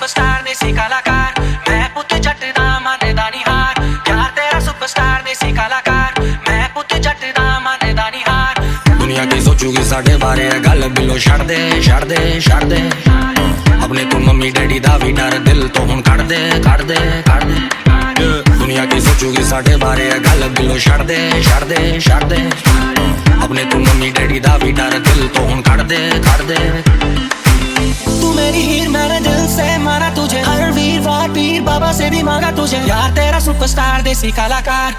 Superstar देसी कलाकार, मैं पुत जट दा मन दा निहार। यार तेरा सुपरस्टार देसी कलाकार, मैं पुत जट दा मन दा निहार। दुनिया की सोचूगी साढ़े बारे गल बिलो छड़ दे छड़ दे छड़ दे। अपने तू मम्मी डैडी दा भी डर दिल तो हुण कढ़ दे कढ़ दे कढ़ दे। दुनिया की सोचूगी साढ़े बारे गल बिलो छड़ दे छड़ दे छड़ दे। अपने तू मम्मी डैडी दा भी डर दिल तो हुण कढ़ दे कढ़ दे। तू मेरी हीर मैंने दिल से माना तुझे, हर वीरवार पीर बाबा से भी मांगा तुझे। यार तेरा सुपरस्टार देसी कलाकार।